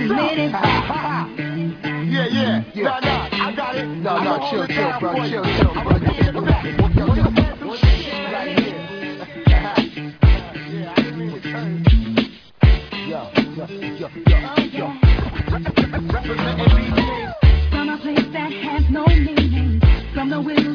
minute. Yeah. Nah, I got it. No, chill, bro. Chill, bro. Right here. Yeah, I didn't mean to turn. Yo. From a place that has no meaning, from the will